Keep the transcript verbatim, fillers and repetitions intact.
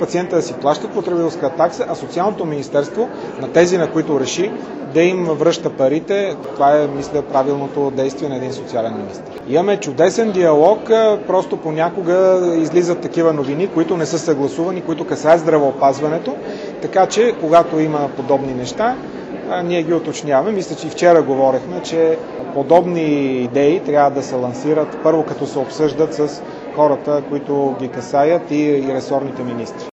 Пациента да си плаща потребителска такса, а Социалното министерство на тези, на които реши, да им връща парите. Това е, мисля, правилното действие на един социален министър. Имаме чудесен диалог, просто понякога излизат такива новини, които не са съгласувани, които касаят здравеопазването, така че когато има подобни неща, ние ги уточняваме. Мисля, че и вчера говорихме, че подобни идеи трябва да се лансират първо като се обсъждат с хората, които ги касаят и ресорните министри.